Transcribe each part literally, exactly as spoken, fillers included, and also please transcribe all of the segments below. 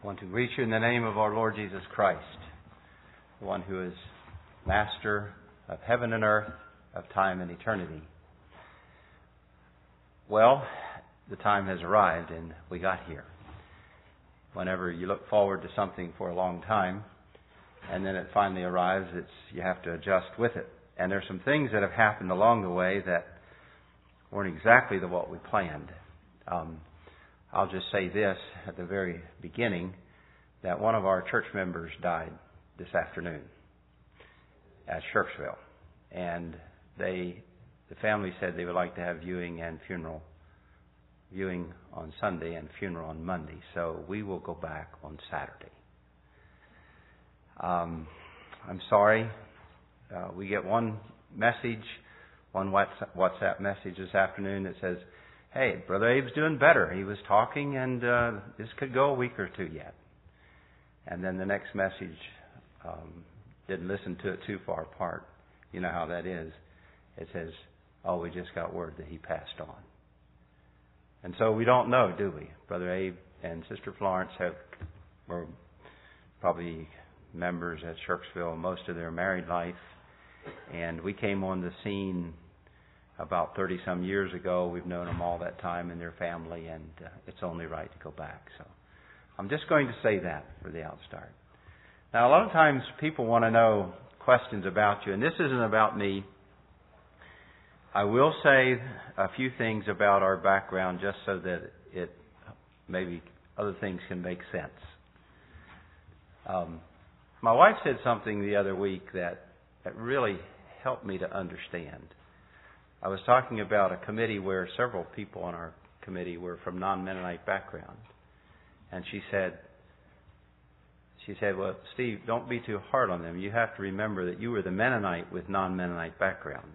want to greet you in the name of our Lord Jesus Christ, the one who is master of heaven and earth, of time and eternity. Well, the time has arrived and we got here. Whenever you look forward to something for a long time and then it finally arrives, it's you have to adjust with it. And there's some things that have happened along the way that weren't exactly the what we planned. Um, I'll just say this at the very beginning, that one of our church members died this afternoon at Shirksville. And they, the family said they would like to have viewing and funeral, viewing on Sunday and funeral on Monday. So we will go back on Saturday. Um, I'm sorry. Uh, we get one message, one WhatsApp message this afternoon that says, hey, Brother Abe's doing better. He was talking and uh, this could go a week or two yet. And then the next message, um, didn't listen to it too far apart. You know how that is. It says, oh, we just got word that he passed on. And so we don't know, do we? Brother Abe and Sister Florence have were probably members at Shirksville most of their married life. And we came on the scene about thirty-some years ago. We've known them all that time and their family, and uh, it's only right to go back. So I'm just going to say that for the outstart. Now, a lot of times people want to know questions about you, and this isn't about me. I will say a few things about our background just so that it maybe other things can make sense. Um, my wife said something the other week that, that really helped me to understand. I was talking about a committee where several people on our committee were from non-Mennonite background. And she said, she said, well, Steve, don't be too hard on them. You have to remember that you were the Mennonite with non-Mennonite background.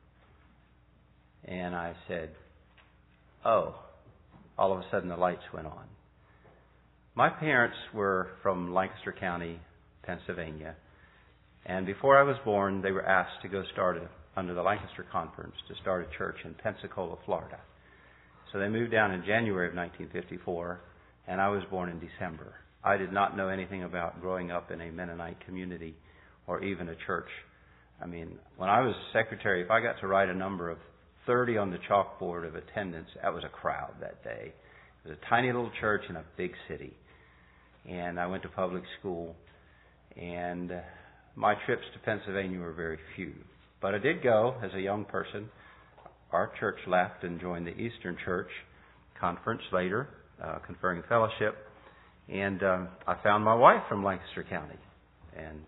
And I said, oh, all of a sudden the lights went on. My parents were from Lancaster County, Pennsylvania. And before I was born, they were asked to go start a under the Lancaster Conference to start a church in Pensacola, Florida. So they moved down in January of nineteen fifty-four, and I was born in December. I did not know anything about growing up in a Mennonite community or even a church. I mean, when I was secretary, if I got to write a number of thirty on the chalkboard of attendance, that was a crowd that day. It was a tiny little church in a big city. And I went to public school, and my trips to Pennsylvania were very few. But I did go as a young person. Our church left and joined the Eastern Church Conference later, uh, conferring fellowship. And um, I found my wife from Lancaster County. And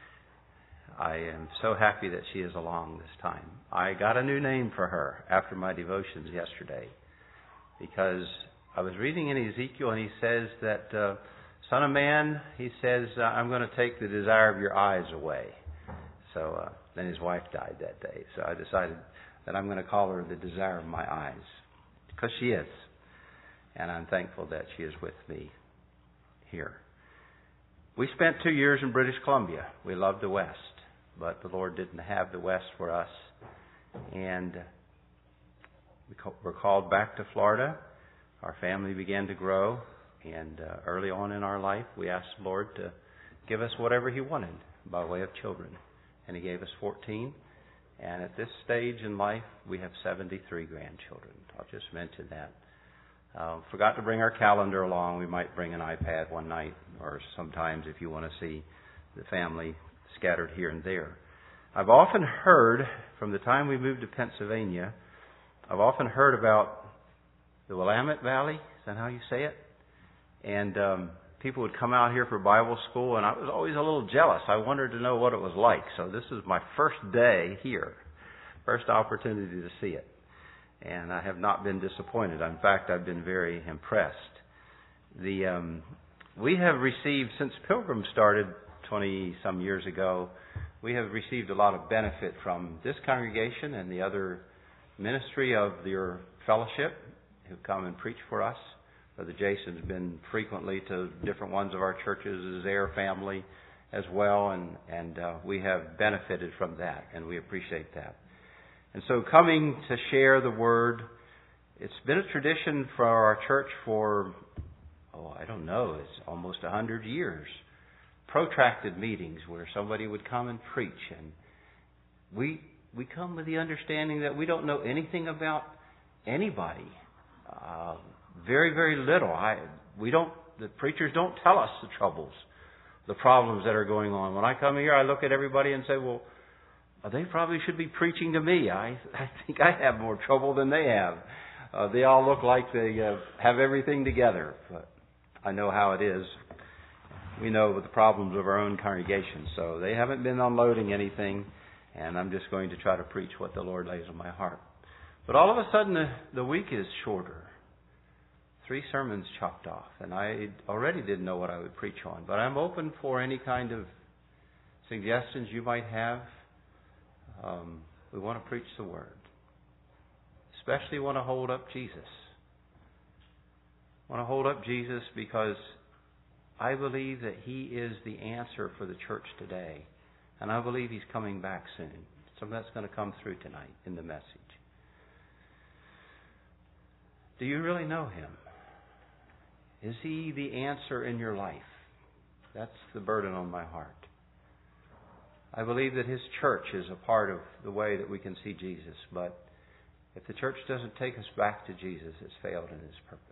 I am so happy that she is along this time. I got a new name for her after my devotions yesterday, because I was reading in Ezekiel and he says that, uh, Son of man, he says, uh, I'm going to take the desire of your eyes away. So uh, then his wife died that day. So I decided that I'm going to call her the desire of my eyes, because she is. And I'm thankful that she is with me here. We spent two years in British Columbia. We loved the West, but the Lord didn't have the West for us. And we were called back to Florida. Our family began to grow. And uh, early on in our life, we asked the Lord to give us whatever He wanted by way of children. And He gave us fourteen. And at this stage in life, we have seventy-three grandchildren. I'll just mention that. Uh, forgot to bring our calendar along. We might bring an iPad one night, or sometimes if you want to see the family scattered here and there. I've often heard, from the time we moved to Pennsylvania, I've often heard about the Willamette Valley. Is that how you say it? And um, people would come out here for Bible school, and I was always a little jealous. I wanted to know what it was like. So this is my first day here, first opportunity to see it. And I have not been disappointed. In fact, I've been very impressed. The um, we have received, since Pilgrim started twenty-some years ago, we have received a lot of benefit from this congregation and the other ministry of your fellowship who come and preach for us. Brother Jason's been frequently to different ones of our churches, his Air family as well, and, and uh, we have benefited from that, and we appreciate that. And so coming to share the Word, it's been a tradition for our church for oh, I don't know, it's almost a hundred years. Protracted meetings where somebody would come and preach, and we we come with the understanding that we don't know anything about anybody. Uh, very, very little. I we don't. The preachers don't tell us the troubles, the problems that are going on. When I come here, I look at everybody and say, well, they probably should be preaching to me. I I think I have more trouble than they have. Uh, they all look like they uh, have everything together, but I know how it is. We know the problems of our own congregation, so they haven't been unloading anything, and I'm just going to try to preach what the Lord lays on my heart. But all of a sudden, the, the week is shorter. Three sermons chopped off, and I already didn't know what I would preach on, but I'm open for any kind of suggestions you might have. Um, we want to preach the Word. Especially want to hold up Jesus. Want to hold up Jesus because I believe that He is the answer for the church today. And I believe He's coming back soon. Some of that's going to come through tonight in the message. Do you really know Him? Is He the answer in your life? That's the burden on my heart. I believe that His church is a part of the way that we can see Jesus. But if the church doesn't take us back to Jesus, it's failed in His purposes.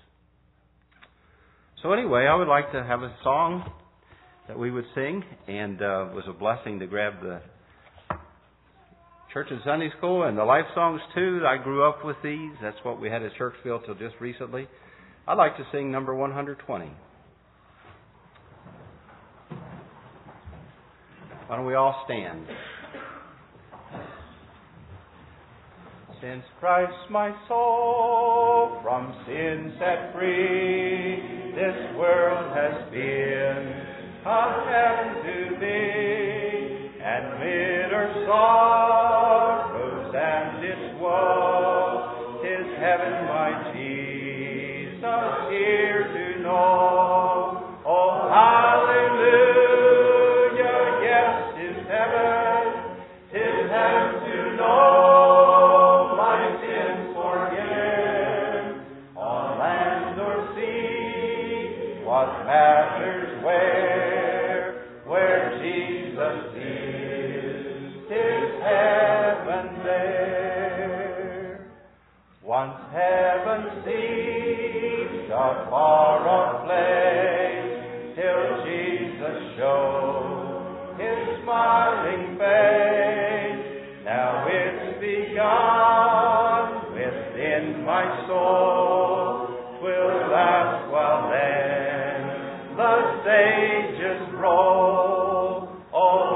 So anyway, I would like to have a song that we would sing, and uh, it was a blessing to grab the church and Sunday school and the life songs too. I grew up with these. That's what we had at Churchville till just recently. I'd like to sing number one twenty. Why don't we all stand? Since Christ my soul from sin set free, this world has been a heaven to thee, and bitter sorrows and its woe, 'tis heaven my Jesus here to know. Oh, hallelujah, yes, 'tis heaven, 'tis heaven to know. What matters where, where Jesus is, 'tis heaven there. Once heaven seemed a far-off place, till Jesus showed His smiling face. Now it's begun within my soul, 'twill last while then the sages roll. Oh,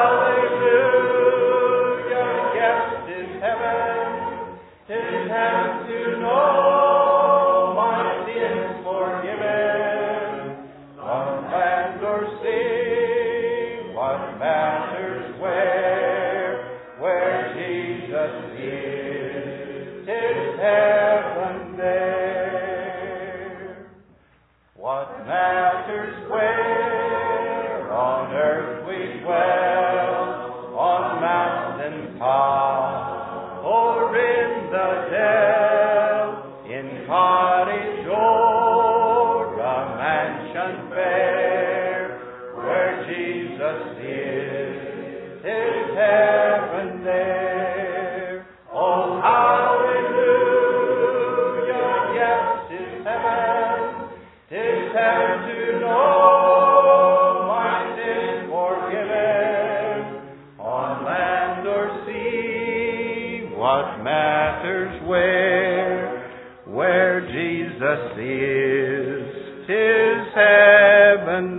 hallelujah, yes, 'tis heaven, 'tis heaven to know my sins forgiven. On land or sea, what matters where, where Jesus is, 'tis heaven there. What matters where on earth we dwell, on mountain top or in the dell, in cottage or a mansion fair, where Jesus is, 'tis heaven there. Oh, hallelujah, yes, 'tis heaven, 'tis heaven to know my sins forgiven. On land or sea, what matters where, where Jesus is, 'tis heaven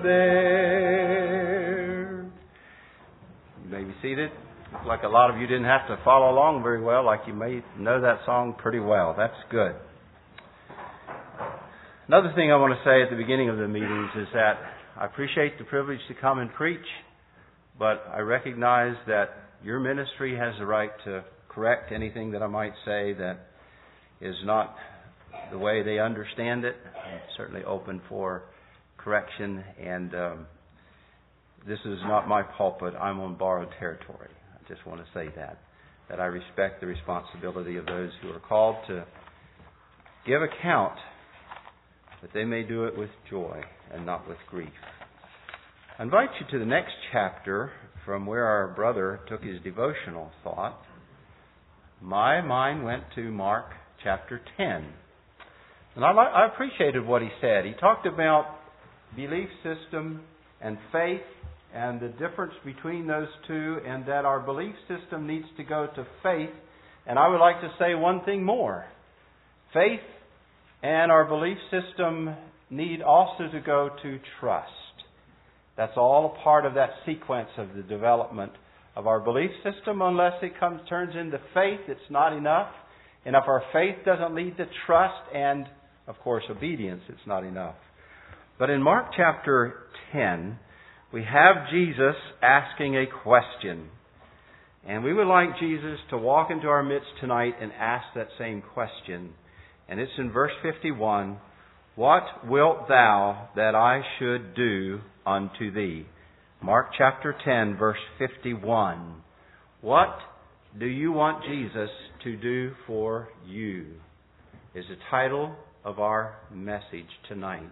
there. You may be seated. Looks like a lot of you didn't have to follow along very well, like you may know that song pretty well. That's good. Another thing I want to say at the beginning of the meetings is that I appreciate the privilege to come and preach, but I recognize that your ministry has the right to correct anything that I might say that is not the way they understand it. I'm certainly open for correction, and um, this is not my pulpit. I'm on borrowed territory. I just want to say that, that I respect the responsibility of those who are called to give account that they may do it with joy and not with grief. I invite you to the next chapter from where our brother took his devotional thought. My mind went to Mark chapter ten. And I, I appreciated what he said. He talked about belief system and faith and the difference between those two, and that our belief system needs to go to faith. And I would like to say one thing more. Faith and our belief system need also to go to trust. That's all a part of that sequence of the development of our belief system. Unless it comes turns into faith, it's not enough. And if our faith doesn't lead to trust and, of course, obedience, it's not enough. But in Mark chapter ten, we have Jesus asking a question. And we would like Jesus to walk into our midst tonight and ask that same question. And it's in verse fifty-one. What wilt thou that I should do unto thee? Mark chapter ten, verse fifty-one. What do you want Jesus to do for you? Is the title of our message tonight.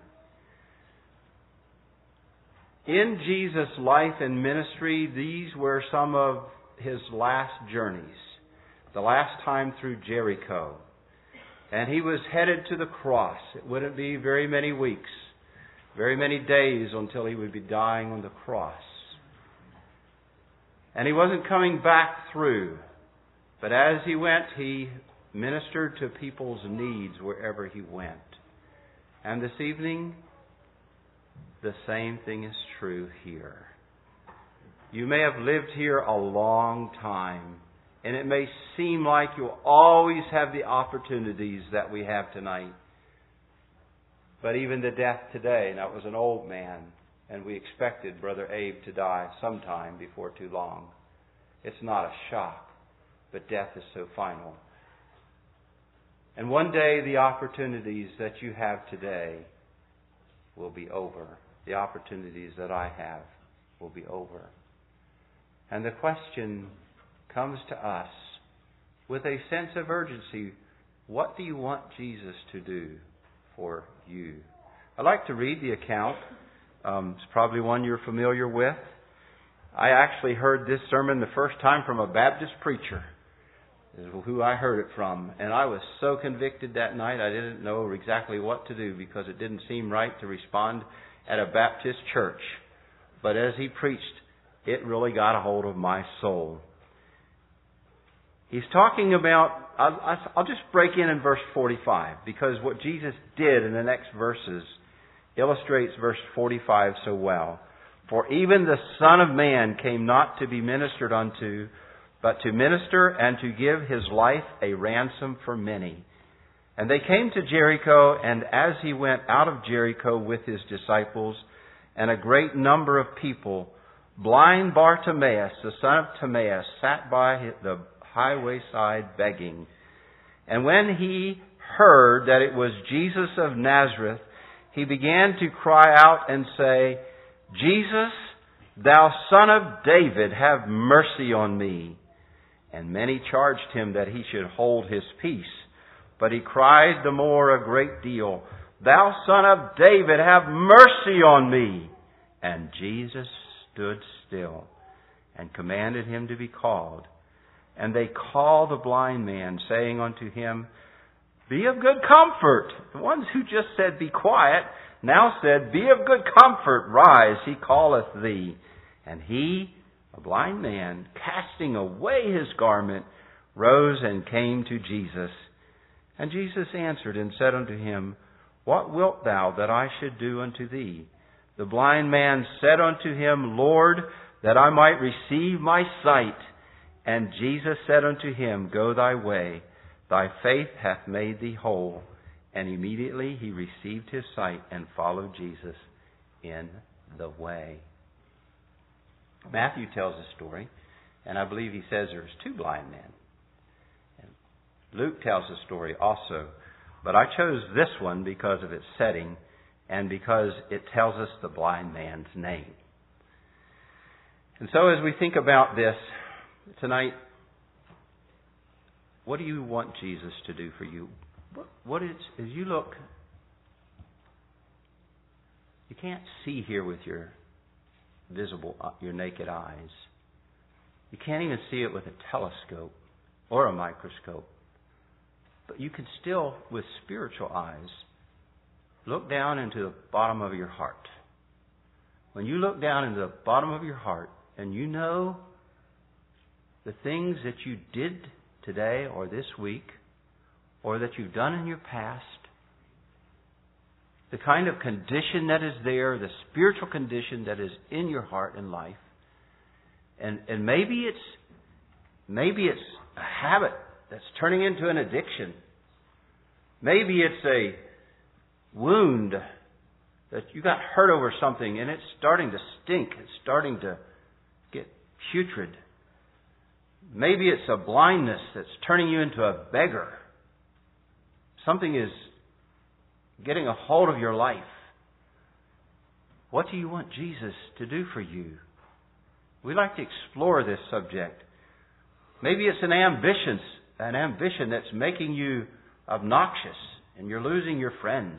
In Jesus' life and ministry, these were some of His last journeys. The last time through Jericho. And He was headed to the cross. It wouldn't be very many weeks, very many days until He would be dying on the cross. And He wasn't coming back through. But as He went, He ministered to people's needs wherever He went. And this evening, the same thing is true here. You may have lived here a long time, and it may seem like you'll always have the opportunities that we have tonight. But even the death today, that was an old man, and we expected Brother Abe to die sometime before too long. It's not a shock, but death is so final. And one day the opportunities that you have today will be over. The opportunities that I have will be over. And the question comes to us with a sense of urgency. What do you want Jesus to do for you? I'd like to read the account. Um, it's probably one you're familiar with. I actually heard this sermon the first time from a Baptist preacher. This is who I heard it from. And I was so convicted that night I didn't know exactly what to do, because it didn't seem right to respond at a Baptist church. But as he preached, it really got a hold of my soul. He's talking about, I'll, I'll just break in in verse forty-five, because what Jesus did in the next verses illustrates verse forty-five so well. For even the Son of Man came not to be ministered unto, but to minister and to give His life a ransom for many. And they came to Jericho, and as He went out of Jericho with His disciples and a great number of people, blind Bartimaeus, the son of Timaeus, sat by the highway side begging. And when he heard that it was Jesus of Nazareth, he began to cry out and say, Jesus, thou Son of David, have mercy on me. And many charged him that he should hold his peace. But he cried the more a great deal, Thou Son of David, have mercy on me. And Jesus stood still and commanded him to be called. And they called the blind man, saying unto him, Be of good comfort. The ones who just said, Be quiet, now said, Be of good comfort, rise, he calleth thee. And he, a blind man, casting away his garment, rose and came to Jesus. And Jesus answered and said unto him, What wilt thou that I should do unto thee? The blind man said unto him, Lord, that I might receive my sight. And Jesus said unto him, Go thy way, thy faith hath made thee whole. And immediately he received his sight and followed Jesus in the way. Matthew tells a story, and I believe he says there's two blind men. And Luke tells a story also, but I chose this one because of its setting and because it tells us the blind man's name. And so as we think about this tonight, what do you want Jesus to do for you? What is, as you look You can't see here with your visible, your naked eyes. You can't even see it with a telescope or a microscope. But you can still, with spiritual eyes, look down into the bottom of your heart. When you look down into the bottom of your heart and you know the things that you did today or this week or that you've done in your past, the kind of condition that is there, the spiritual condition that is in your heart and life, and and maybe it's maybe it's a habit that's turning into an addiction. Maybe it's a wound that you got hurt over something and it's starting to stink. It's starting to get putrid. Maybe it's a blindness that's turning you into a beggar. Something is getting a hold of your life. What do you want Jesus to do for you? We like to explore this subject. Maybe it's an ambition, an ambition that's making you obnoxious and you're losing your friends.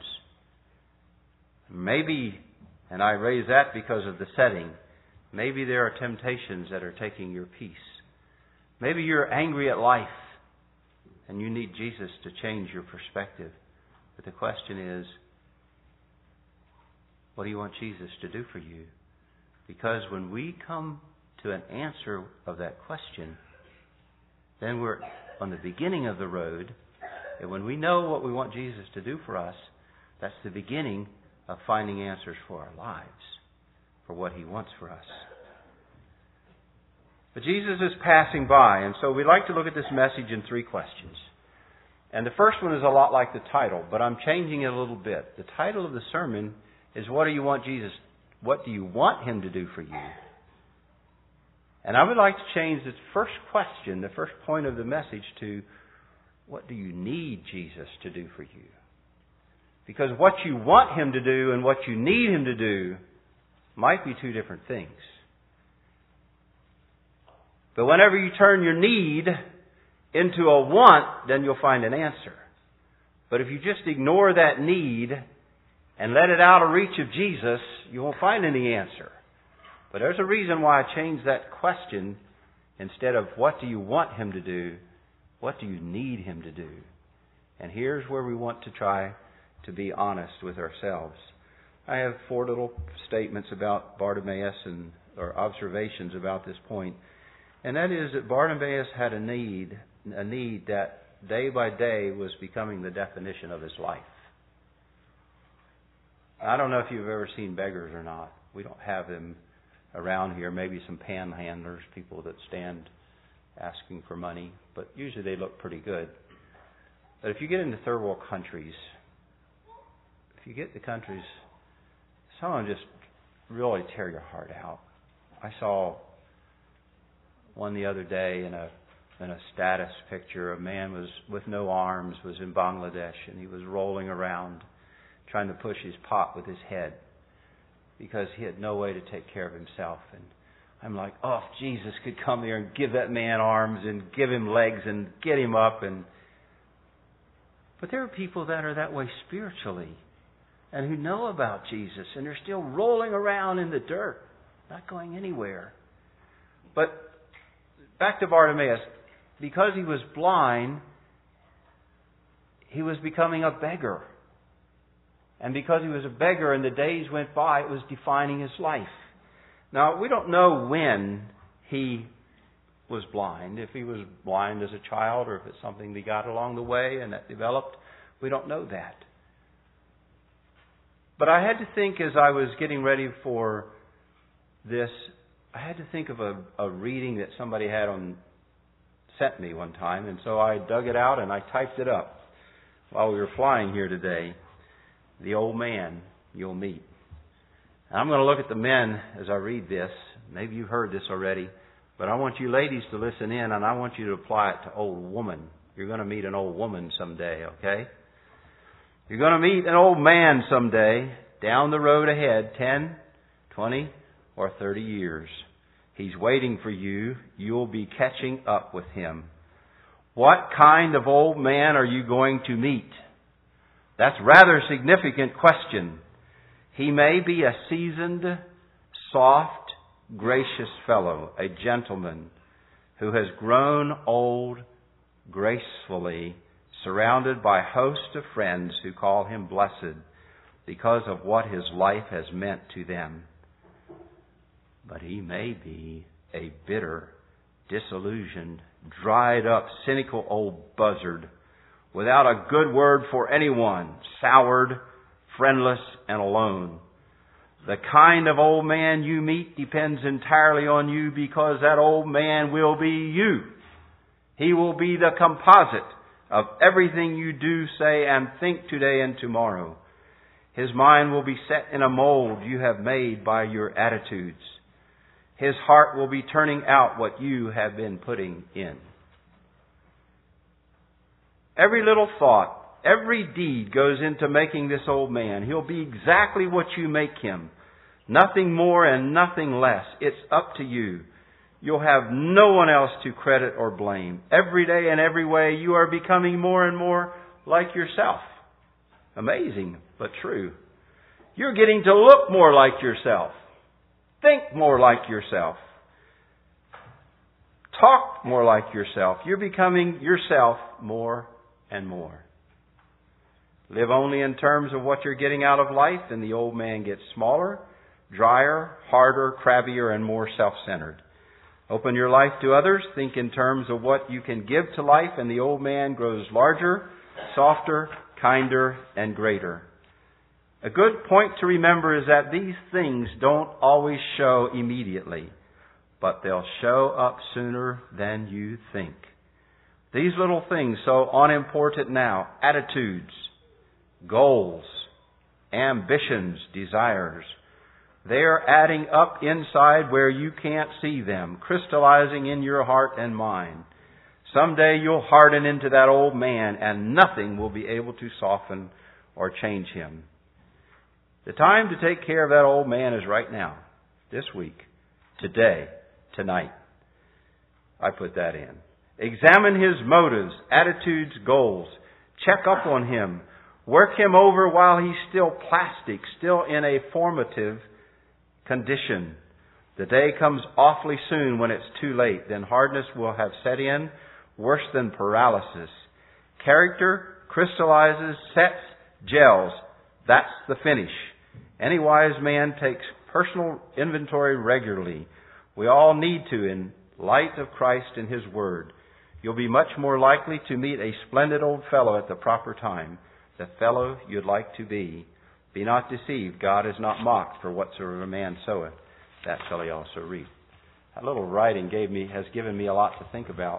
Maybe, and I raise that because of the setting, maybe there are temptations that are taking your peace. Maybe you're angry at life and you need Jesus to change your perspective. But the question is, what do you want Jesus to do for you? Because when we come to an answer of that question, then we're on the beginning of the road. And when we know what we want Jesus to do for us, that's the beginning of finding answers for our lives, for what He wants for us. But Jesus is passing by, and so we like to look at this message in three questions. And the first one is a lot like the title, but I'm changing it a little bit. The title of the sermon is, what do you want Jesus, what do you want Him to do for you? And I would like to change this first question, the first point of the message, to, what do you need Jesus to do for you? Because what you want Him to do and what you need Him to do might be two different things. But whenever you turn your need into a want, then you'll find an answer. But if you just ignore that need and let it out of reach of Jesus, you won't find any answer. But there's a reason why I changed that question. Instead of what do you want Him to do, what do you need Him to do? And here's where we want to try to be honest with ourselves. I have four little statements about Bartimaeus and or observations about this point. And that is that Bartimaeus had a need, a need that day by day was becoming the definition of his life. I don't know if you've ever seen beggars or not. We don't have them around here. Maybe some panhandlers, people that stand asking for money. But usually they look pretty good. But if you get into third world countries, if you get the countries, some of them just really tear your heart out. I saw one the other day in a in a status picture. A man was with no arms, was in Bangladesh, and he was rolling around trying to push his pot with his head because he had no way to take care of himself. And I'm like, oh, if Jesus could come here and give that man arms and give him legs and get him up. And but there are people that are that way spiritually and who know about Jesus, and they're still rolling around in the dirt, not going anywhere. But back to Bartimaeus, because he was blind, he was becoming a beggar. And because he was a beggar and the days went by, it was defining his life. Now, we don't know when he was blind. If he was blind as a child or if it's something that got along the way and that developed, we don't know that. But I had to think as I was getting ready for this, I had to think of a, a reading that somebody had on sent me one time, and so I dug it out and I typed it up while we were flying here today. The old man you'll meet. And I'm going to look at the men as I read this. Maybe you've heard this already, but I want you ladies to listen in, and I want you to apply it to old woman. You're going to meet an old woman someday, okay? You're going to meet an old man someday down the road ahead, ten, twenty, or thirty years. He's waiting for you. You'll be catching up with him. What kind of old man are you going to meet? That's a rather significant question. He may be a seasoned, soft, gracious fellow, a gentleman who has grown old gracefully, surrounded by a host of friends who call him blessed because of what his life has meant to them. But he may be a bitter, disillusioned, dried up, cynical old buzzard without a good word for anyone, soured, friendless, and alone. The kind of old man you meet depends entirely on you, because that old man will be you. He will be the composite of everything you do, say, and think today and tomorrow. His mind will be set in a mold you have made by your attitudes. His heart will be turning out what you have been putting in. Every little thought, every deed goes into making this old man. He'll be exactly what you make him. Nothing more and nothing less. It's up to you. You'll have no one else to credit or blame. Every day and every way you are becoming more and more like yourself. Amazing, but true. You're getting to look more like yourself. Think more like yourself. Talk more like yourself. You're becoming yourself more and more. Live only in terms of what you're getting out of life, and the old man gets smaller, drier, harder, crabbier, and more self-centered. Open your life to others. Think in terms of what you can give to life, and the old man grows larger, softer, kinder, and greater. A good point to remember is that these things don't always show immediately, but they'll show up sooner than you think. These little things, so unimportant now, attitudes, goals, ambitions, desires, they are adding up inside where you can't see them, crystallizing in your heart and mind. Someday you'll harden into that old man, and nothing will be able to soften or change him. The time to take care of that old man is right now, this week, today, tonight. I put that in. Examine his motives, attitudes, goals. Check up on him. Work him over while he's still plastic, still in a formative condition. The day comes awfully soon when it's too late. Then hardness will have set in, worse than paralysis. Character crystallizes, sets, gels. That's the finish. Any wise man takes personal inventory regularly. We all need to, in light of Christ and His Word. You'll be much more likely to meet a splendid old fellow at the proper time, the fellow you'd like to be. Be not deceived. God is not mocked, for whatsoever a man soweth, that shall he also reap. That little writing gave me, has given me a lot to think about,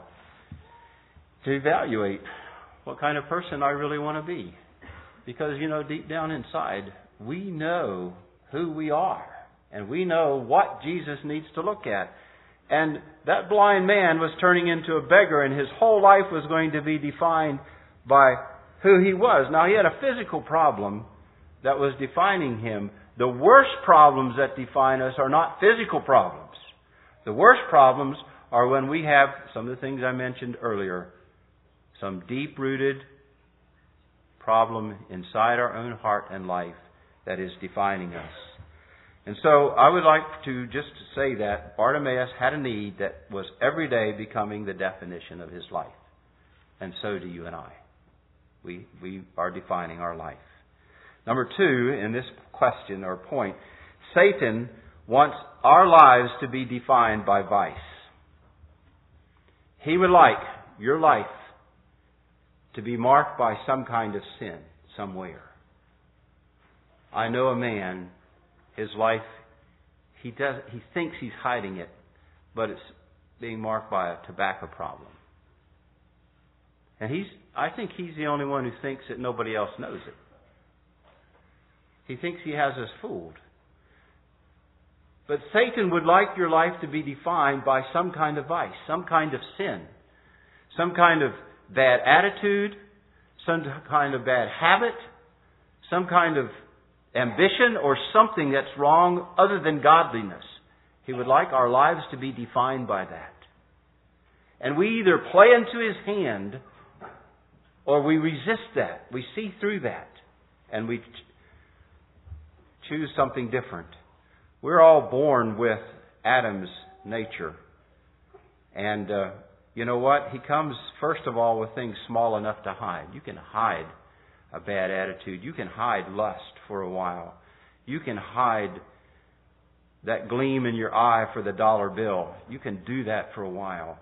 to evaluate what kind of person I really want to be. Because, you know, deep down inside, we know who we are. And we know what Jesus needs to look at. And that blind man was turning into a beggar, and his whole life was going to be defined by who he was. Now, he had a physical problem that was defining him. The worst problems that define us are not physical problems. The worst problems are when we have some of the things I mentioned earlier, some deep-rooted problem inside our own heart and life that is defining us. And so I would like to just say that Bartimaeus had a need that was every day becoming the definition of his life. And so do you and I. We, we are defining our life. Number two, in this question or point, Satan wants our lives to be defined by vice. He would like your life to be marked by some kind of sin somewhere. I know a man, his life, he does, he thinks he's hiding it, but it's being marked by a tobacco problem. And he's, I think he's the only one who thinks that nobody else knows it. He thinks he has us fooled. But Satan would like your life to be defined by some kind of vice, some kind of sin, some kind of bad attitude, some kind of bad habit, some kind of ambition, or something that's wrong other than godliness. He would like our lives to be defined by that. And we either play into his hand or we resist that. We see through that. And we ch- choose something different. We're all born with Adam's nature. And uh, you know what? He comes, first of all, with things small enough to hide. You can hide a bad attitude. You can hide lust for a while. You can hide that gleam in your eye for the dollar bill. You can do that for a while.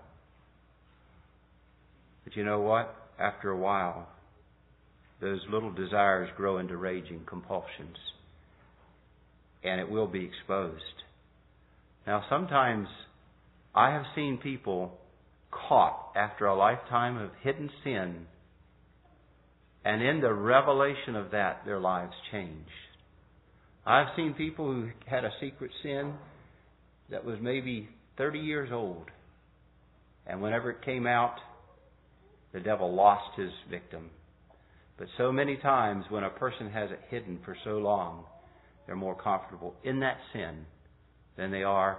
But you know what? After a while, those little desires grow into raging compulsions. And it will be exposed. Now, sometimes I have seen people caught after a lifetime of hidden sin, and in the revelation of that, their lives changed. I've seen people who had a secret sin that was maybe thirty years old, and whenever it came out, the devil lost his victim. But so many times when a person has it hidden for so long, they're more comfortable in that sin than they are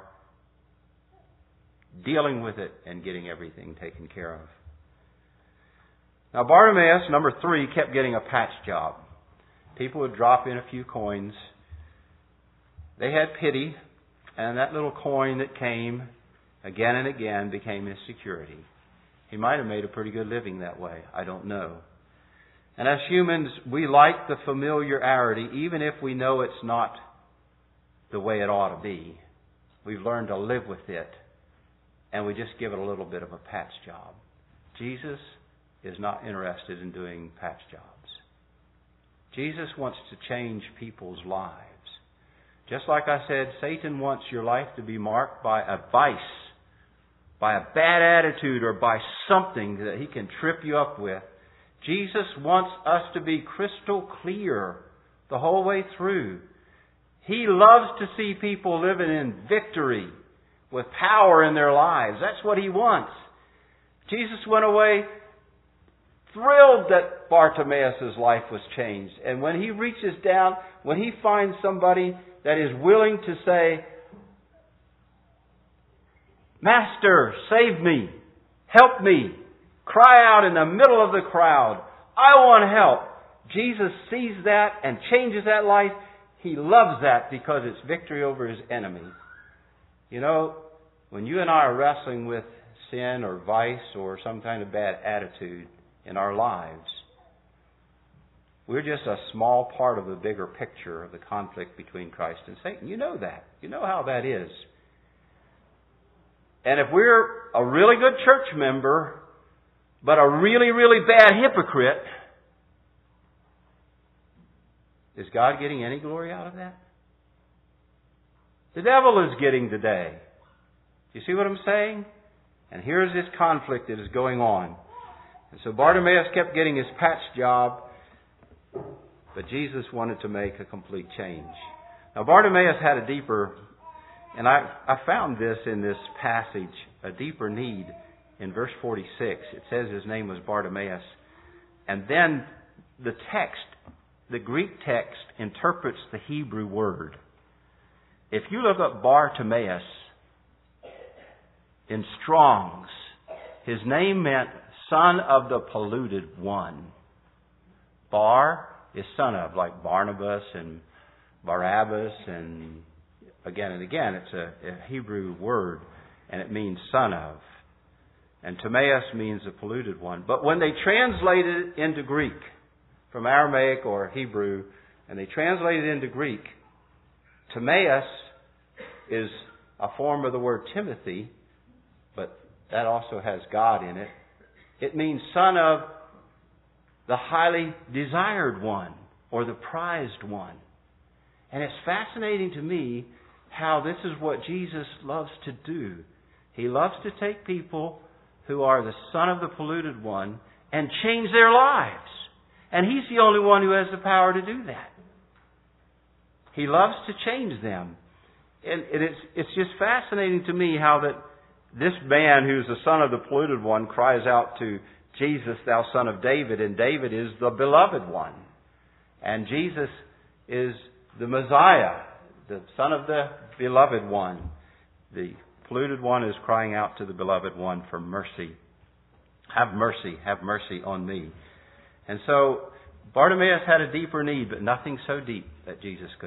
dealing with it and getting everything taken care of. Now, Bartimaeus, number three, kept getting a patch job. People would drop in a few coins. They had pity, and that little coin that came again and again became his security. He might have made a pretty good living that way. I don't know. And as humans, we like the familiarity, even if we know it's not the way it ought to be. We've learned to live with it, and we just give it a little bit of a patch job. Jesus is not interested in doing patch jobs. Jesus wants to change people's lives. Just like I said, Satan wants your life to be marked by a vice, by a bad attitude, or by something that he can trip you up with. Jesus wants us to be crystal clear the whole way through. He loves to see people living in victory with power in their lives. That's what He wants. Jesus went away thrilled that Bartimaeus' life was changed. And when he reaches down, when he finds somebody that is willing to say, "Master, save me, help me," cry out in the middle of the crowd, "I want help." Jesus sees that and changes that life. He loves that because it's victory over his enemy. You know, when you and I are wrestling with sin or vice or some kind of bad attitude in our lives, we're just a small part of the bigger picture of the conflict between Christ and Satan. You know that. You know how that is. And if we're a really good church member, but a really, really bad hypocrite, is God getting any glory out of that? The devil is getting today. Do you see what I'm saying? And here's this conflict that is going on. And so Bartimaeus kept getting his patch job, but Jesus wanted to make a complete change. Now Bartimaeus had a deeper, and I, I found this in this passage, a deeper need. In verse forty-six, it says his name was Bartimaeus. And then the text, the Greek text, interprets the Hebrew word. If you look up Bartimaeus in Strong's, his name meant son of the polluted one. Bar is son of, like Barnabas and Barabbas, and again and again, it's a, a Hebrew word, and it means son of. And Timaeus means the polluted one. But when they translated it into Greek, from Aramaic or Hebrew, and they translated it into Greek, Timaeus is a form of the word Timothy, but that also has God in it. It means son of the highly desired one, or the prized one. And it's fascinating to me how this is what Jesus loves to do. He loves to take people who are the son of the polluted one and change their lives. And He's the only one who has the power to do that. He loves to change them. And it's, it's just fascinating to me how that this man who's the son of the polluted one cries out to Jesus, "Thou son of David," and David is the beloved one. And Jesus is the Messiah, the son of the beloved one. The polluted one is crying out to the beloved one for mercy. Have mercy, have mercy on me. And so Bartimaeus had a deeper need, but nothing so deep that Jesus couldn't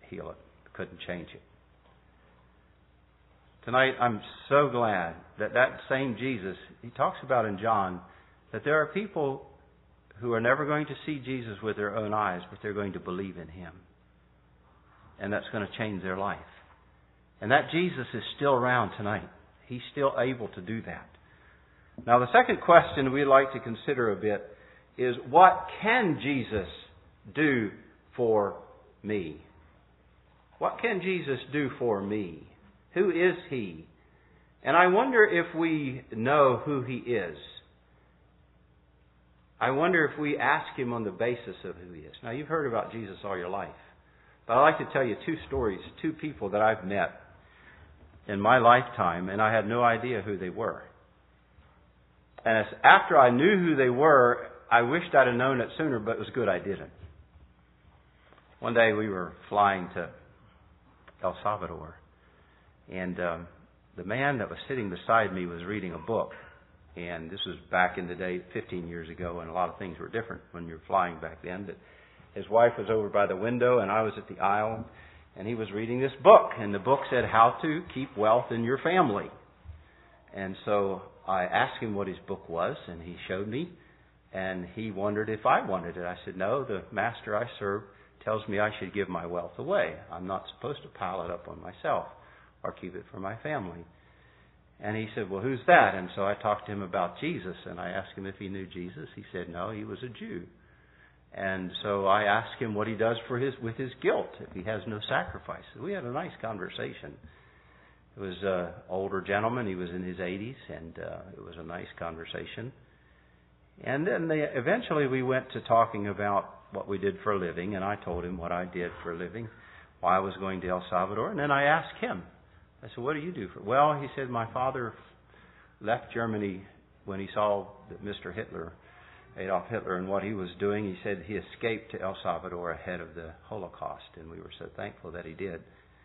heal it, couldn't change it. Tonight, I'm so glad that that same Jesus, he talks about in John, that there are people who are never going to see Jesus with their own eyes, but they're going to believe in Him. And that's going to change their life. And that Jesus is still around tonight. He's still able to do that. Now, the second question we'd like to consider a bit is, what can Jesus do for me? What can Jesus do for me? Who is He? And I wonder if we know who He is. I wonder if we ask Him on the basis of who He is. Now, you've heard about Jesus all your life. But I'd like to tell you two stories, two people that I've met in my lifetime, and I had no idea who they were. And it's after I knew who they were, I wished I'd have known it sooner, but it was good I didn't. One day we were flying to El Salvador, and um, the man that was sitting beside me was reading a book. And this was back in the day, fifteen years ago, and a lot of things were different when you were flying back then. But his wife was over by the window, and I was at the aisle, and he was reading this book. And the book said, How to Keep Wealth in Your Family. And so I asked him what his book was, and he showed me. And he wondered if I wanted it. I said, no, the master I serve tells me I should give my wealth away. I'm not supposed to pile it up on myself or keep it for my family. And he said, well, who's that? And so I talked to him about Jesus, and I asked him if he knew Jesus. He said, no, he was a Jew. And so I asked him what he does for his with his guilt, if he has no sacrifice. We had a nice conversation. It was an older gentleman. He was in his eighties, and uh, it was a nice conversation. And then they, eventually we went to talking about what we did for a living, and I told him what I did for a living, why I was going to El Salvador. And then I asked him, I said, what do you do for? Well, he said, my father left Germany when he saw that Mister Hitler, Adolf Hitler, and what he was doing. He said he escaped to El Salvador ahead of the Holocaust, and we were so thankful that he did.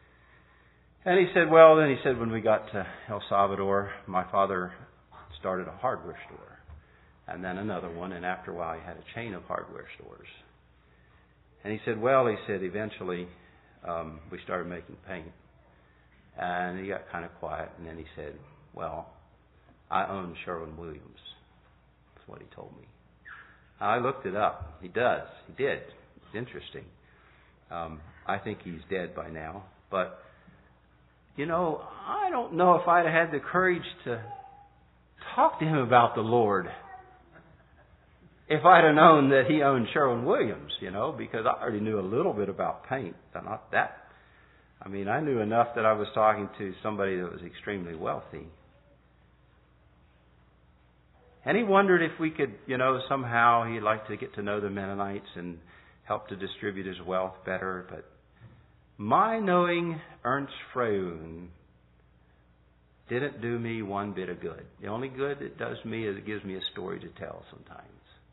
And he said, well, then he said, when we got to El Salvador, my father started a hardware store, and then another one, and after a while he had a chain of hardware stores. And he said, well, he said, eventually um, we started making paint. And he got kind of quiet, and then he said, well, I own Sherwin-Williams. That's what he told me. I looked it up. He does. He did. It's interesting. Um, I think he's dead by now. But, you know, I don't know if I'd have had the courage to talk to him about the Lord if I'd have known that he owned Sherwin-Williams, you know, because I already knew a little bit about paint, but not that. I mean, I knew enough that I was talking to somebody that was extremely wealthy. And he wondered if we could, you know, somehow he'd like to get to know the Mennonites and help to distribute his wealth better. But my knowing Ernst Freund didn't do me one bit of good. The only good it does me is it gives me a story to tell sometimes.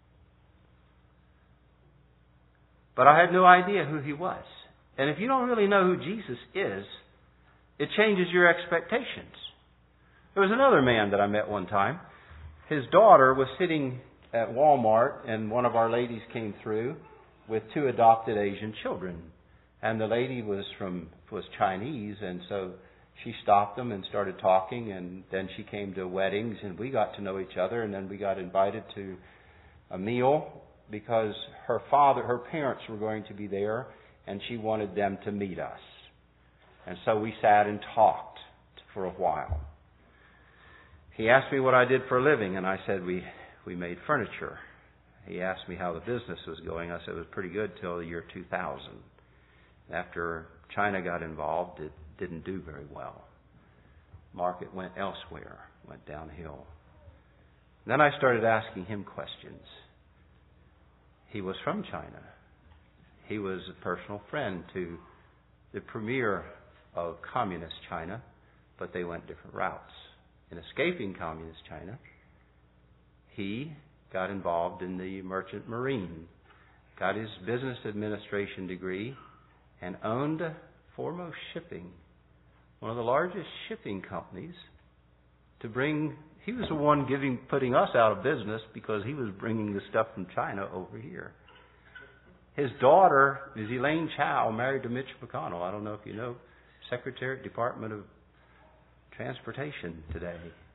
But I had no idea who he was. And if you don't really know who Jesus is, it changes your expectations. There was another man that I met one time. His daughter was sitting at Walmart, and one of our ladies came through with two adopted Asian children. And the lady was from was Chinese, and so she stopped them and started talking, and then she came to weddings, and we got to know each other, and then we got invited to a meal because her father, her parents were going to be there, and she wanted them to meet us. And so we sat and talked for a while. He asked me what I did for a living, and I said we, we made furniture. He asked me how the business was going. I said it was pretty good till the year two thousand. After China got involved, it didn't do very well. Market went elsewhere, went downhill. Then I started asking him questions. He was from China. He was a personal friend to the premier of communist China, but they went different routes. In escaping communist China, he got involved in the merchant marine, got his business administration degree, and owned Foremost Shipping, one of the largest shipping companies, to bring. He was the one giving, putting us out of business because he was bringing the stuff from China over here. His daughter is Elaine Chao, married to Mitch McConnell. I don't know if you know, Secretary, Department of Transportation today.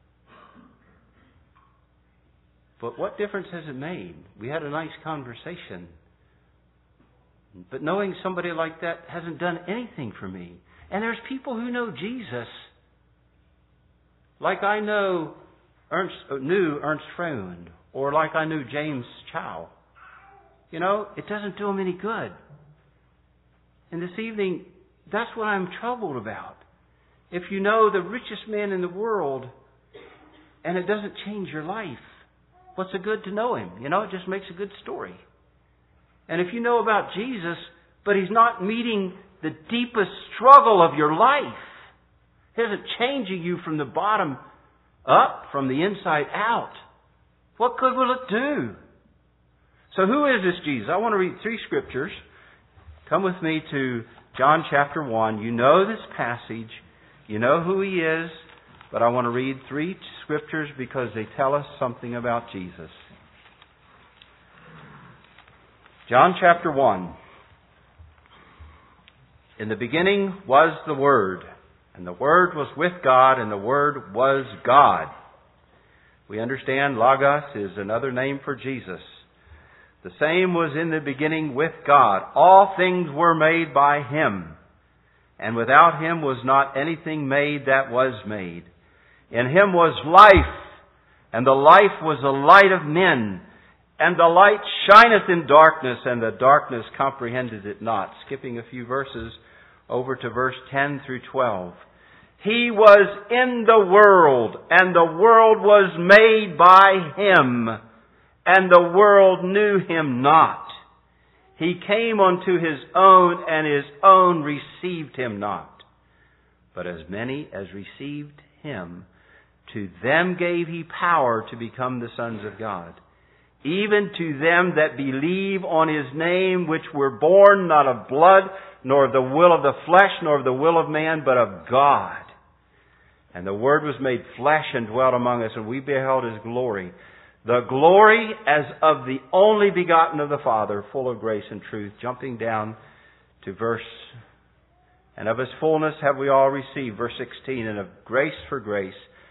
But what difference has it made? We had a nice conversation. But knowing somebody like that hasn't done anything for me. And there's people who know Jesus, like I know Ernst, knew Ernst Freund, or like I knew James Chow. You know, it doesn't do them any good. And this evening, that's what I'm troubled about. If you know the richest man in the world, and it doesn't change your life, what's the good to know him? You know, it just makes a good story. And if you know about Jesus, but He's not meeting the deepest struggle of your life, He isn't changing you from the bottom up, from the inside out, what good will it do? So who is this Jesus? I want to read three scriptures. Come with me to John chapter one. You know this passage. You know who He is. But I want to read three scriptures because they tell us something about Jesus. John chapter one. In the beginning was the Word, and the Word was with God, and the Word was God. We understand Logos is another name for Jesus. The same was in the beginning with God. All things were made by Him, and without Him was not anything made that was made. In Him was life, and the life was the light of men. And the light shineth in darkness, and the darkness comprehended it not. Skipping a few verses over to verse ten through twelve. He was in the world, and the world was made by Him, and the world knew Him not. He came unto His own, and His own received Him not. But as many as received Him, to them gave He power to become the sons of God. Even to them that believe on His name, which were born not of blood, nor of the will of the flesh, nor of the will of man, but of God. And the Word was made flesh and dwelt among us, and we beheld His glory. The glory as of the only begotten of the Father, full of grace and truth. Jumping down to verse, and of His fullness have we all received. Verse sixteen, and of grace for grace.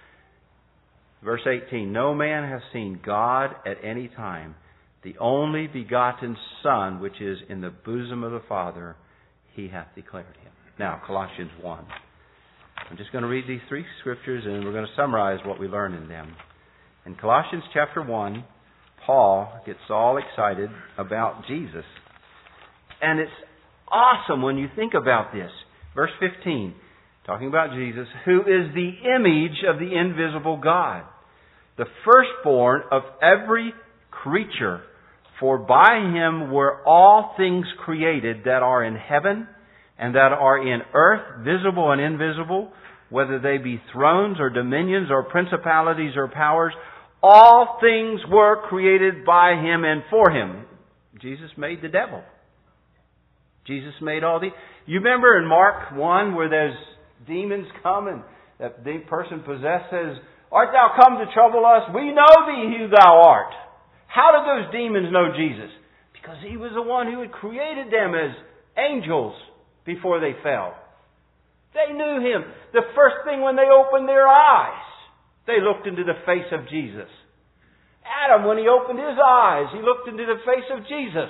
Verse eighteen, no man hath seen God at any time. The only begotten Son, which is in the bosom of the Father, He hath declared Him. Now, Colossians one. I'm just going to read these three scriptures and we're going to summarize what we learn in them. In Colossians chapter one, Paul gets all excited about Jesus. And it's awesome when you think about this. Verse fifteen, talking about Jesus, who is the image of the invisible God, the firstborn of every creature. For by Him were all things created that are in heaven and that are in earth, visible and invisible, whether they be thrones or dominions or principalities or powers. All things were created by Him and for Him. Jesus made the devil. Jesus made all the... You remember in Mark one where there's demons come and that the person possessed says, art thou come to trouble us? We know thee who thou art. How did those demons know Jesus? Because He was the one who had created them as angels before they fell. They knew Him. The first thing when they opened their eyes, they looked into the face of Jesus. Adam, when he opened his eyes, he looked into the face of Jesus.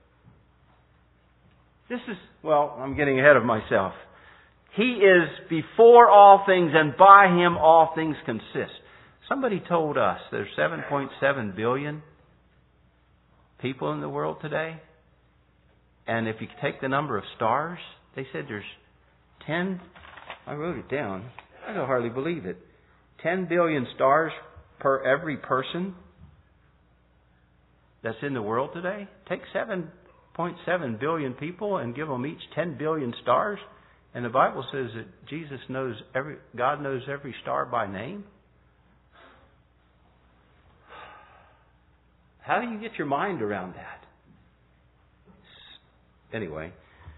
This is, well, I'm getting ahead of myself. He is before all things, and by Him all things consist. Somebody told us there's seven point seven billion people in the world today. And if you take the number of stars, they said there's ten, I wrote it down, I can hardly believe it, ten billion stars per every person that's in the world today. Take seven point seven billion people and give them each ten billion stars. And the Bible says that Jesus knows every, God knows every star by name. How do you get your mind around that? Anyway,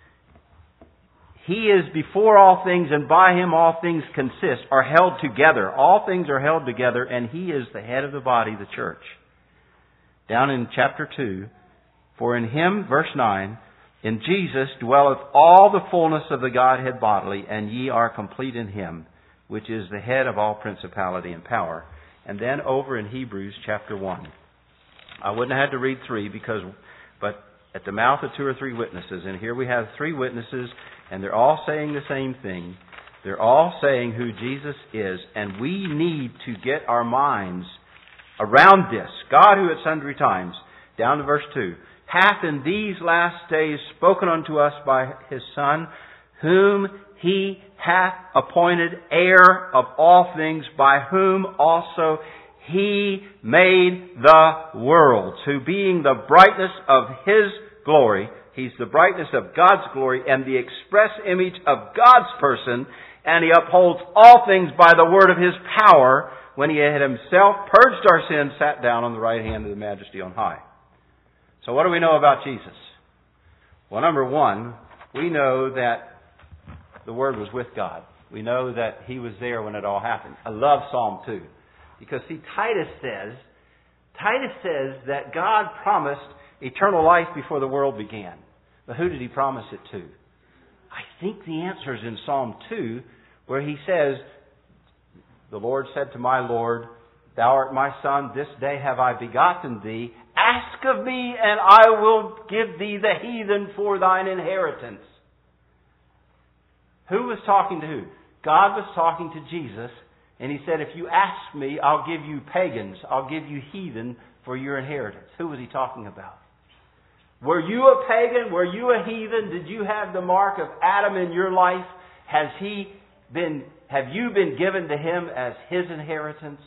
He is before all things, and by Him all things consist, are held together. All things are held together, and He is the head of the body, the church. Down in chapter two, For in him, verse nine, in Jesus dwelleth all the fullness of the Godhead bodily, and ye are complete in him, which is the head of all principality and power. And then over in Hebrews chapter one. I wouldn't have had to read three because, but at the mouth of two or three witnesses, and here we have three witnesses, and they're all saying the same thing. They're all saying who Jesus is, and we need to get our minds around this. God, who at sundry times, down to verse two, hath in these last days spoken unto us by his Son, whom he hath appointed heir of all things, by whom also he made the worlds, who being the brightness of his glory, he's the brightness of God's glory and the express image of God's person, and he upholds all things by the word of his power, when he had himself purged our sins, sat down on the right hand of the Majesty on high. So what do we know about Jesus? Well, number one, we know that the Word was with God. We know that he was there when it all happened. I love Psalm two. Because see, Titus says, Titus says that God promised eternal life before the world began. But who did he promise it to? I think the answer is in Psalm two, where he says, the Lord said to my Lord, Thou art my Son, this day have I begotten thee. Ask of me, and I will give thee the heathen for thine inheritance. Who was talking to who? God was talking to Jesus, and he said, if you ask me, I'll give you pagans, I'll give you heathen for your inheritance. Who was he talking about? Were you a pagan? Were you a heathen? Did you have the mark of Adam in your life? Has he been, have you been given to him as his inheritance?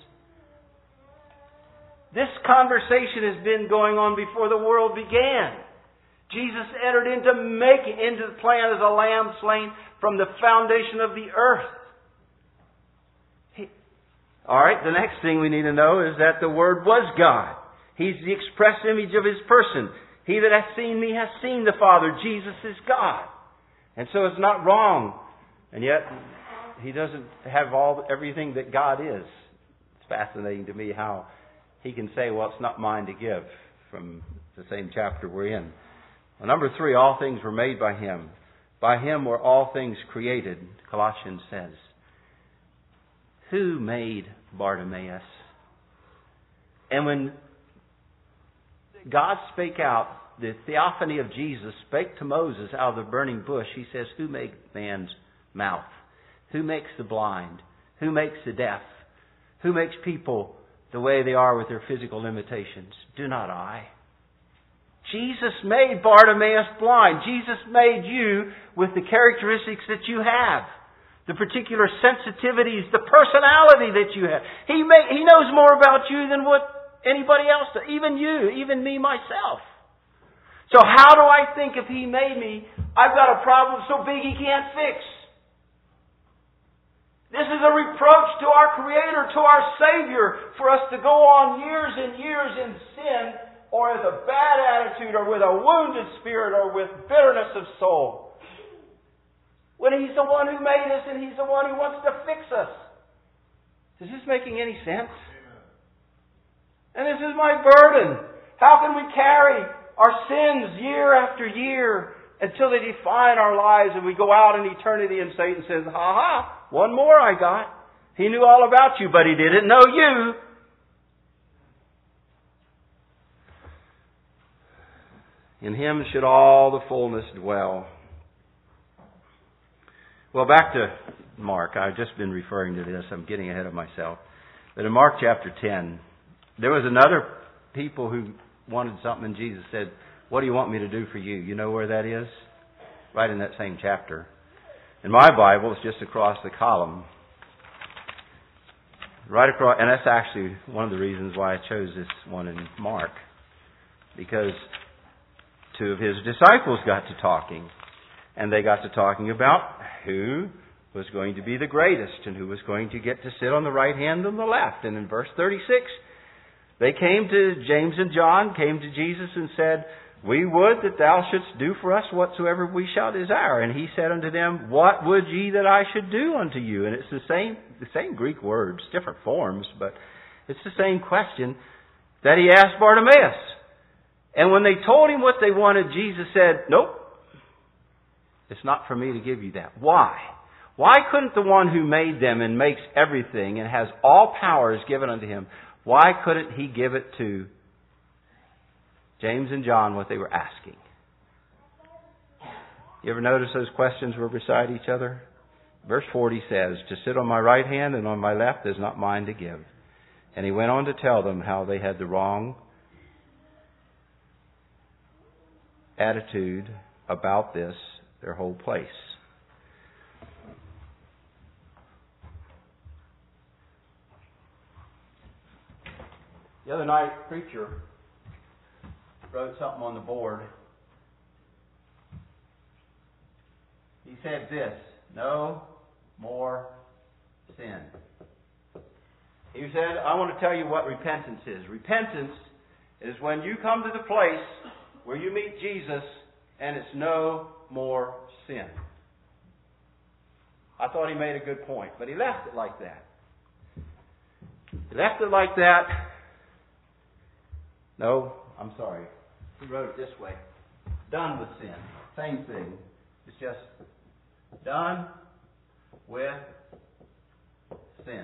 This conversation has been going on before the world began. Jesus entered into making into the plan as a lamb slain from the foundation of the earth. He, all right, the next thing we need to know is that the Word was God. He's the express image of his person. He that hath seen me hath seen the Father. Jesus is God. And so it's not wrong. And yet, he doesn't have all everything that God is. It's fascinating to me how he can say, well, it's not mine to give, from the same chapter we're in. Well, number three, all things were made by him. By him were all things created, Colossians says. Who made Bartimaeus? And when God spake out, the theophany of Jesus spake to Moses out of the burning bush, he says, who made man's mouth? Who makes the blind? Who makes the deaf? Who makes people the way they are with their physical limitations? Do not I? Jesus made Bartimaeus blind. Jesus made you with the characteristics that you have. The particular sensitivities, the personality that you have. He may, He knows more about you than what anybody else does. Even you, even me, myself. So how do I think if He made me, I've got a problem so big He can't fix? This is a reproach to our Creator, to our Savior, for us to go on years and years in sin, or as a bad attitude, or with a wounded spirit, or with bitterness of soul. When He's the one who made us, and He's the one who wants to fix us. Is this making any sense? And this is my burden. How can we carry our sins year after year until they define our lives, and we go out in eternity and Satan says, ha ha, one more I got. He knew all about you, but he didn't know you. In him should all the fullness dwell. Well, back to Mark. I've just been referring to this. I'm getting ahead of myself. But in Mark chapter ten, there was another people who wanted something, and Jesus said, what do you want me to do for you? You know where that is? Right in that same chapter. In my Bible, it's just across the column. Right across, and that's actually one of the reasons why I chose this one in Mark. Because two of his disciples got to talking. And they got to talking about who was going to be the greatest and who was going to get to sit on the right hand and the left. And in verse thirty-six, they came to, James and John came to Jesus and said, we would that thou shouldst do for us whatsoever we shall desire. And he said unto them, what would ye that I should do unto you? And it's the same, the same Greek words, different forms, but it's the same question that he asked Bartimaeus. And when they told him what they wanted, Jesus said, nope, it's not for me to give you that. Why? Why couldn't the one who made them and makes everything and has all powers given unto him, why couldn't he give it to James and John what they were asking? You ever notice those questions were beside each other? Verse forty says, to sit on my right hand and on my left is not mine to give. And he went on to tell them how they had the wrong attitude about this, their whole place. The other night, the preacher wrote something on the board. He said this, no more sin. He said, I want to tell you what repentance is. Repentance is when you come to the place where you meet Jesus and it's no more sin. I thought he made a good point, but he left it like that. He left it like that. No, I'm sorry. He wrote it this way. Done with sin. Same thing. It's just done with sin.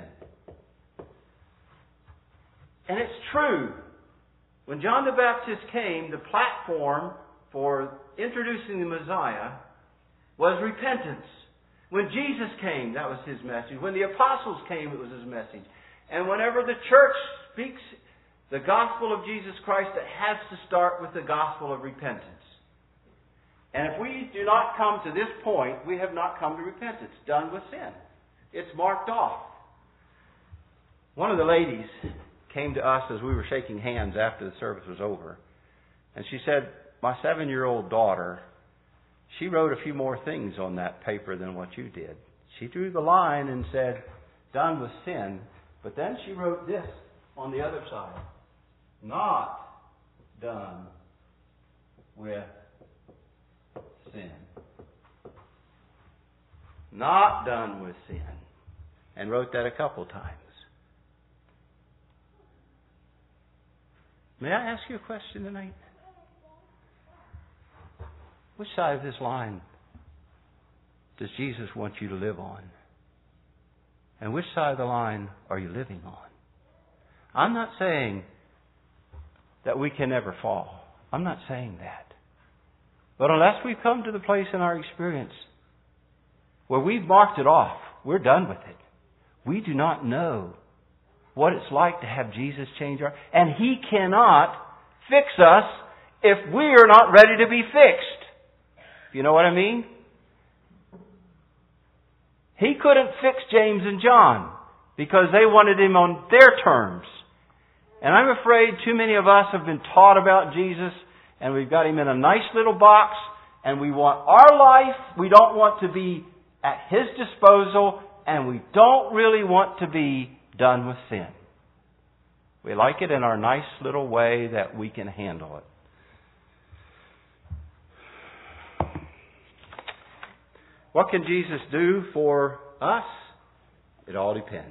And it's true. When John the Baptist came, the platform for introducing the Messiah was repentance. When Jesus came, that was his message. When the apostles came, it was his message. And whenever the church speaks the gospel of Jesus Christ, it has to start with the gospel of repentance. And if we do not come to this point, we have not come to repentance. Done with sin. It's marked off. One of the ladies came to us as we were shaking hands after the service was over. And she said, my seven-year-old daughter, she wrote a few more things on that paper than what you did. She drew the line and said, done with sin. But then she wrote this on the other side. Not done with sin. Not done with sin. And wrote that a couple times. May I ask you a question tonight? Which side of this line does Jesus want you to live on? And which side of the line are you living on? I'm not saying that we can never fall. I'm not saying that. But unless we've come to the place in our experience where we've marked it off, we're done with it. We do not know what it's like to have Jesus change our... And He cannot fix us if we are not ready to be fixed. You know what I mean? He couldn't fix James and John because they wanted Him on their terms. And I'm afraid too many of us have been taught about Jesus and we've got Him in a nice little box and we want our life. We don't want to be at His disposal and we don't really want to be done with sin. We like it in our nice little way that we can handle it. What can Jesus do for us? It all depends.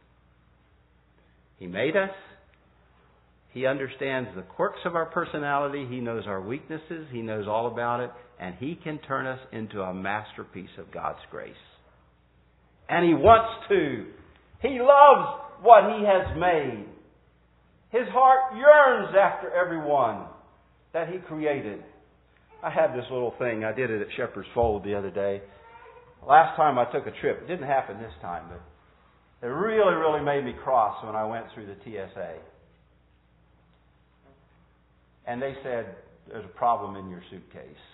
He made us. He understands the quirks of our personality. He knows our weaknesses. He knows all about it. And He can turn us into a masterpiece of God's grace. And He wants to. He loves what He has made. His heart yearns after everyone that He created. I had this little thing. I did it at Shepherd's Fold the other day. Last time I took a trip, it didn't happen this time, but it really, really made me cross when I went through the T S A. And they said, there's a problem in your suitcase.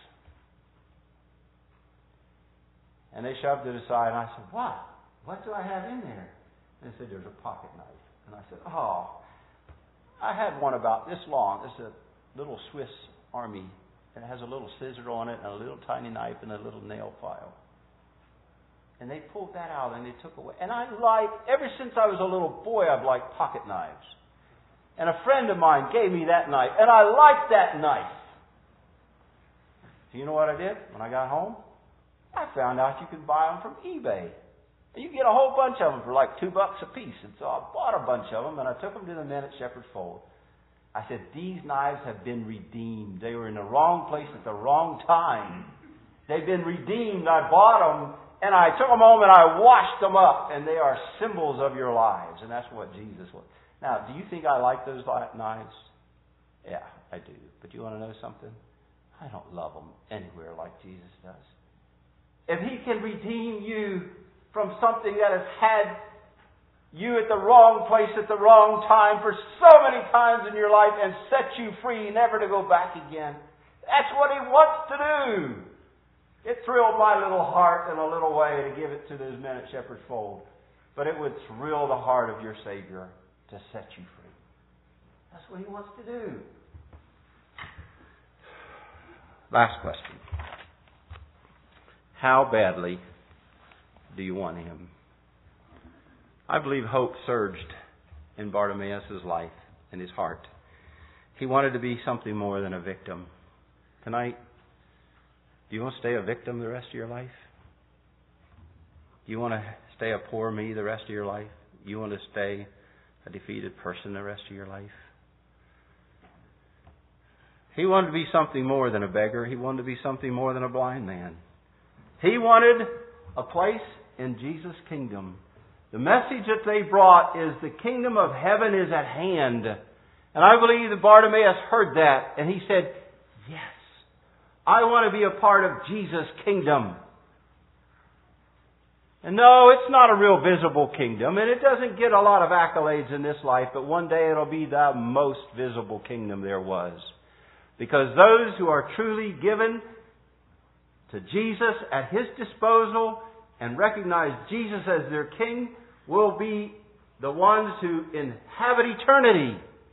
And they shoved it aside, and I said, what? What do I have in there? And they said, there's a pocket knife. And I said, oh, I had one about this long. It's a little Swiss Army. And it has a little scissor on it, and a little tiny knife, and a little nail file. And they pulled that out and they took away. And I like, ever since I was a little boy, I've liked pocket knives. And a friend of mine gave me that knife. And I liked that knife. Do you know what I did when I got home? I found out you could buy them from eBay. And you can get a whole bunch of them for like two bucks a piece. And so I bought a bunch of them and I took them to the men at Shepherd's Fold. I said, these knives have been redeemed. They were in the wrong place at the wrong time. They've been redeemed. I bought them, and I took them home, and I washed them up, and they are symbols of your lives. And that's what Jesus was. Now, do you think I like those knives? Yeah, I do. But you want to know something? I don't love them anywhere like Jesus does. If He can redeem you from something that has had you at the wrong place at the wrong time for so many times in your life and set you free, never to go back again, that's what He wants to do. It thrilled my little heart in a little way to give it to those men at Shepherd's Fold. But it would thrill the heart of your Savior to set you free. That's what He wants to do. Last question. How badly do you want Him? I believe hope surged in Bartimaeus' life, in his heart. He wanted to be something more than a victim. Tonight, do you want to stay a victim the rest of your life? Do you want to stay a poor me the rest of your life? You want to stay a defeated person the rest of your life? He wanted to be something more than a beggar. He wanted to be something more than a blind man. He wanted a place in Jesus' kingdom. The message that they brought is the kingdom of heaven is at hand. And I believe that Bartimaeus heard that, and he said, yes, I want to be a part of Jesus' kingdom. And no, it's not a real visible kingdom, and it doesn't get a lot of accolades in this life, but one day it'll be the most visible kingdom there was. Because those who are truly given to Jesus at His disposal and recognize Jesus as their King will be the ones who inhabit eternity.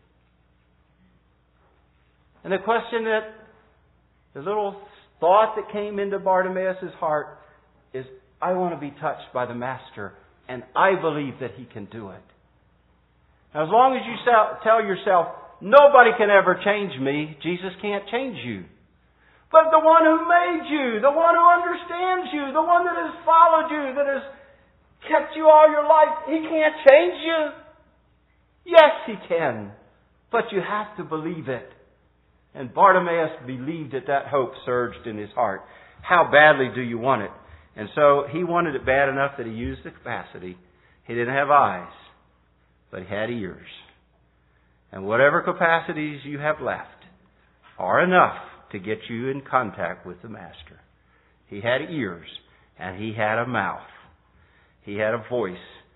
And the question that, the little thought that came into Bartimaeus' heart is, I want to be touched by the Master, and I believe that He can do it. Now, as long as you tell yourself, nobody can ever change me, Jesus can't change you. But the one who made you, the one who understands you, the one that has followed you, that has kept you all your life, He can't change you. Yes, He can. But you have to believe it. And Bartimaeus believed it. That hope surged in his heart. How badly do you want it? And so he wanted it bad enough that he used the capacity. He didn't have eyes, but he had ears. And whatever capacities you have left are enough to get you in contact with the Master. He had ears, and he had a mouth. He had a voice.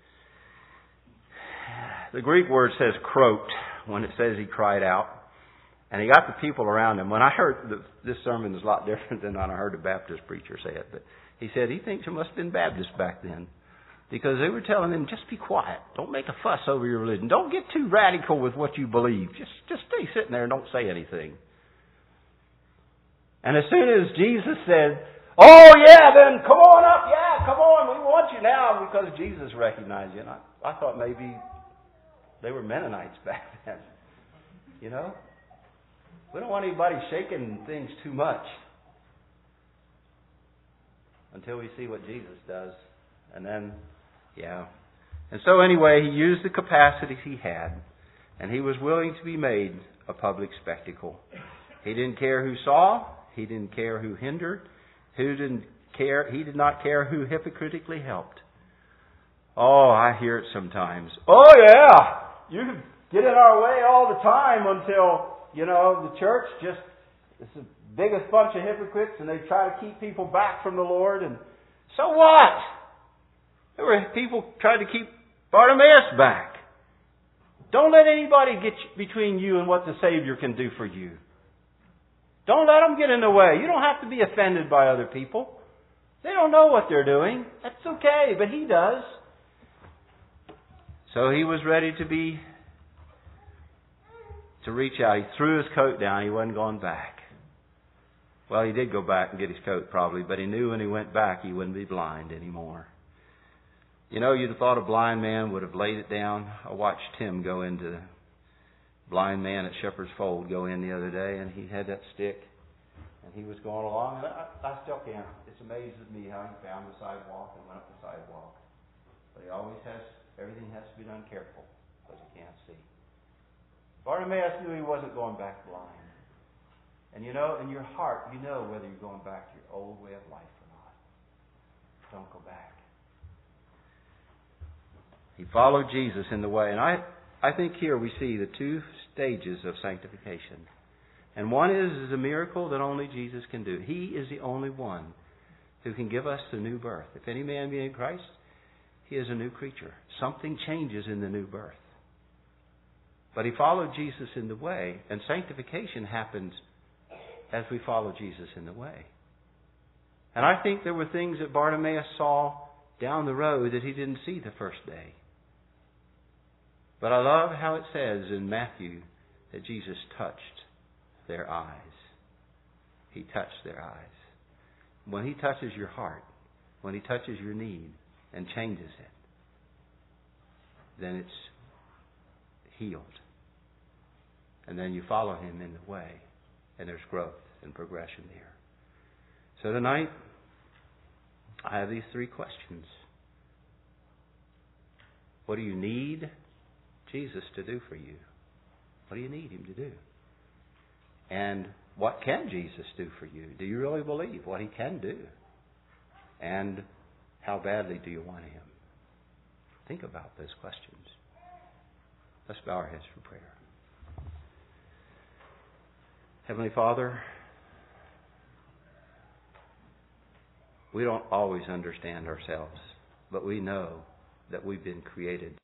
The Greek word says croaked when it says he cried out. And he got the people around him. When I heard, the, this sermon is a lot different than when I heard a Baptist preacher say it. But he said he thinks there must have been Baptists back then. Because they were telling him, just be quiet. Don't make a fuss over your religion. Don't get too radical with what you believe. Just, just stay sitting there and don't say anything. And as soon as Jesus said, oh yeah, then come on up. Yeah, come on. We want you now. Because Jesus recognized you. And I, I thought maybe they were Mennonites back then. You know? We don't want anybody shaking things too much until we see what Jesus does. And then, yeah. And so anyway, he used the capacities he had, and he was willing to be made a public spectacle. He didn't care who saw. He didn't care who hindered. Who didn't care. He did not care who hypocritically helped. Oh, I hear it sometimes. Oh yeah, you get in our way all the time until, you know, the church just, it's the biggest bunch of hypocrites and they try to keep people back from the Lord. And so what? There were people trying to keep Bartimaeus back. Don't let anybody get between you and what the Savior can do for you. Don't let them get in the way. You don't have to be offended by other people. They don't know what they're doing. That's okay, but He does. So he was ready to be to reach out. He threw his coat down. He wasn't going back. Well, he did go back and get his coat probably, but he knew when he went back he wouldn't be blind anymore. You know, you'd have thought a blind man would have laid it down. I watched Tim go into the blind man at Shepherd's Fold go in the other day, and he had that stick, and he was going along. And I, I still can't. It amazes me how he found the sidewalk and went up the sidewalk. But he always has, everything has to be done careful because he can't see. Bartimaeus knew he wasn't going back blind. And you know, in your heart, you know whether you're going back to your old way of life or not. Don't go back. He followed Jesus in the way. And I, I think here we see the two stages of sanctification. And one is, is a miracle that only Jesus can do. He is the only one who can give us the new birth. If any man be in Christ, he is a new creature. Something changes in the new birth. But he followed Jesus in the way, and sanctification happens as we follow Jesus in the way. And I think there were things that Bartimaeus saw down the road that he didn't see the first day. But I love how it says in Matthew that Jesus touched their eyes. He touched their eyes. When He touches your heart, when He touches your need and changes it, then it's healed. And then you follow Him in the way, and there's growth and progression there. So tonight, I have these three questions. What do you need Jesus to do for you? What do you need Him to do? And what can Jesus do for you? Do you really believe what He can do? And how badly do you want Him? Think about those questions. Let's bow our heads for prayer. Heavenly Father, we don't always understand ourselves, but we know that we've been created